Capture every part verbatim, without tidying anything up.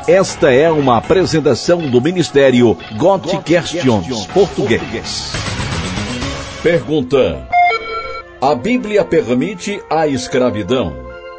Esta é uma apresentação do Ministério God Questions Português. Pergunta: a Bíblia permite a escravidão?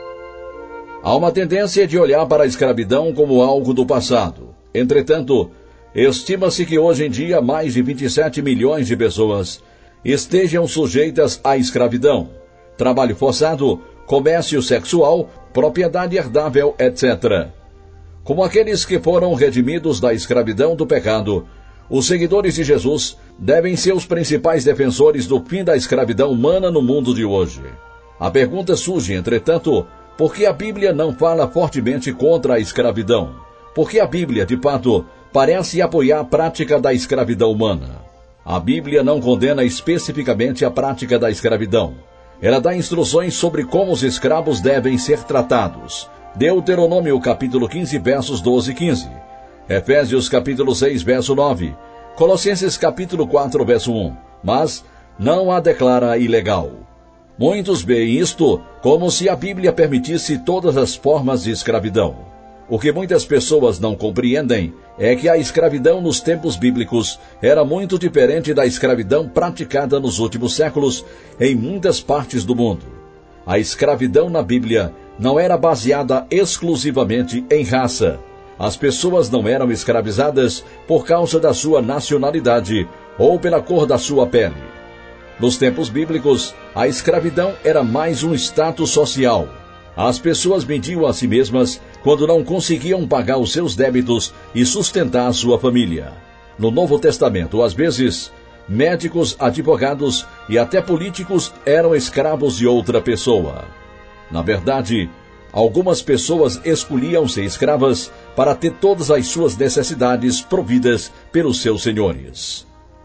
Há uma tendência de olhar para a escravidão como algo do passado. Entretanto, estima-se que hoje em dia mais de vinte e sete milhões de pessoas estejam sujeitas à escravidão, trabalho forçado, comércio sexual, propriedade herdável, etcétera. Como aqueles que foram redimidos da escravidão do pecado, os seguidores de Jesus devem ser os principais defensores do fim da escravidão humana no mundo de hoje. A pergunta surge, entretanto, por que a Bíblia não fala fortemente contra a escravidão? Por que a Bíblia, de fato, parece apoiar a prática da escravidão humana? A Bíblia não condena especificamente a prática da escravidão. Ela dá instruções sobre como os escravos devem ser tratados. Deuteronômio capítulo quinze, versos doze e quinze. Efésios capítulo seis, verso nove. Colossenses capítulo quatro, verso um. Mas não a declara ilegal. Muitos veem isto como se a Bíblia permitisse todas as formas de escravidão. O que muitas pessoas não compreendem é que a escravidão nos tempos bíblicos era muito diferente da escravidão praticada nos últimos séculos em muitas partes do mundo. A escravidão na Bíblia não era baseada exclusivamente em raça. As pessoas não eram escravizadas por causa da sua nacionalidade ou pela cor da sua pele. Nos tempos bíblicos, a escravidão era mais um status social. As pessoas vendiam a si mesmas quando não conseguiam pagar os seus débitos e sustentar a sua família. No Novo Testamento, às vezes, médicos, advogados e até políticos eram escravos de outra pessoa. Na verdade, algumas pessoas escolhiam ser escravas para ter todas as suas necessidades providas pelos seus senhores.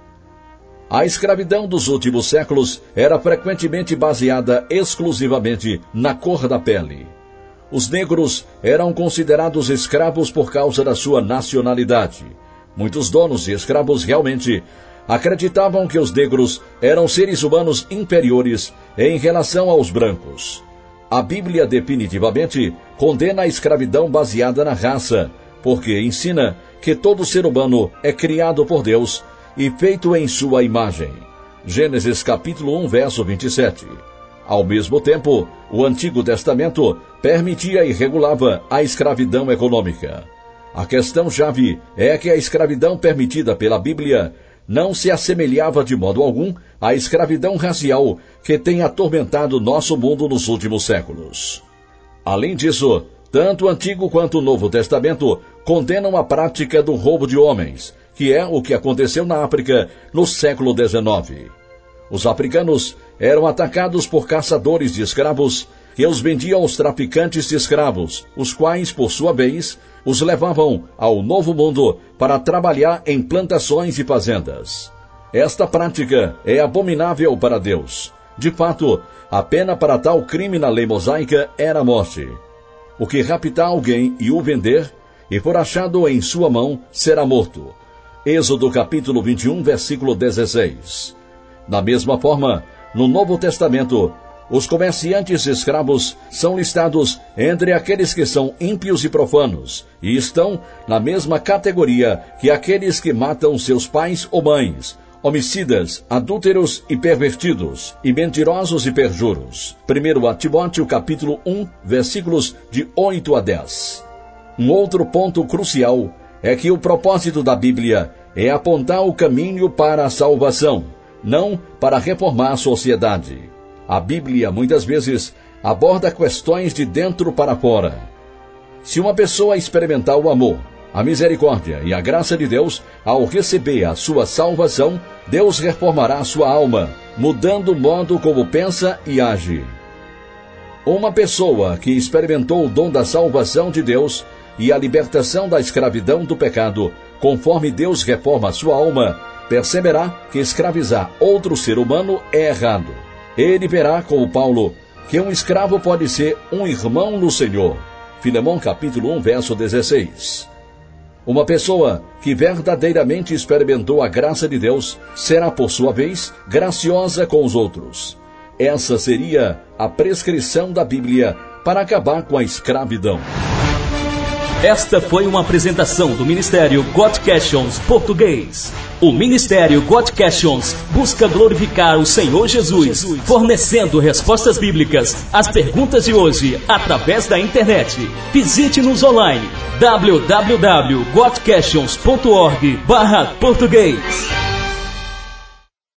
A escravidão dos últimos séculos era frequentemente baseada exclusivamente na cor da pele. Os negros eram considerados escravos por causa da sua nacionalidade. Muitos donos de escravos realmente acreditavam que os negros eram seres humanos inferiores em relação aos brancos. A Bíblia definitivamente condena a escravidão baseada na raça, porque ensina que todo ser humano é criado por Deus e feito em sua imagem. Gênesis capítulo um, verso vinte e sete. Ao mesmo tempo, o Antigo Testamento permitia e regulava a escravidão econômica. A questão-chave é que a escravidão permitida pela Bíblia não se assemelhava de modo algum à escravidão racial que tem atormentado nosso mundo nos últimos séculos. Além disso, tanto o Antigo quanto o Novo Testamento condenam a prática do roubo de homens, que é o que aconteceu na África no século dezenove. Os africanos eram atacados por caçadores de escravos que os vendiam aos traficantes de escravos, os quais, por sua vez, os levavam ao Novo Mundo para trabalhar em plantações e fazendas. Esta prática é abominável para Deus. De fato, a pena para tal crime na lei mosaica era a morte. O que raptar alguém e o vender, e for achado em sua mão, será morto. Êxodo capítulo vinte e um, versículo dezesseis. Da mesma forma, no Novo Testamento, os comerciantes escravos são listados entre aqueles que são ímpios e profanos, e estão na mesma categoria que aqueles que matam seus pais ou mães, homicidas, adúlteros e pervertidos, e mentirosos e perjuros. primeiro Timóteo capítulo um, versículos de oito a dez. Um outro ponto crucial é que o propósito da Bíblia é apontar o caminho para a salvação, não para reformar a sociedade. A Bíblia, muitas vezes, aborda questões de dentro para fora. Se uma pessoa experimentar o amor, a misericórdia e a graça de Deus, ao receber a sua salvação, Deus reformará a sua alma, mudando o modo como pensa e age. Uma pessoa que experimentou o dom da salvação de Deus e a libertação da escravidão do pecado, conforme Deus reforma a sua alma, perceberá que escravizar outro ser humano é errado. Ele verá, como Paulo, que um escravo pode ser um irmão no Senhor. Filemão capítulo um, verso dezesseis. Uma pessoa que verdadeiramente experimentou a graça de Deus será, por sua vez, graciosa com os outros. Essa seria a prescrição da Bíblia para acabar com a escravidão. Esta foi uma apresentação do Ministério God Questions Português. O Ministério God Questions busca glorificar o Senhor Jesus, fornecendo respostas bíblicas às perguntas de hoje através da internet. Visite-nos online w w w ponto god questions ponto org barra português.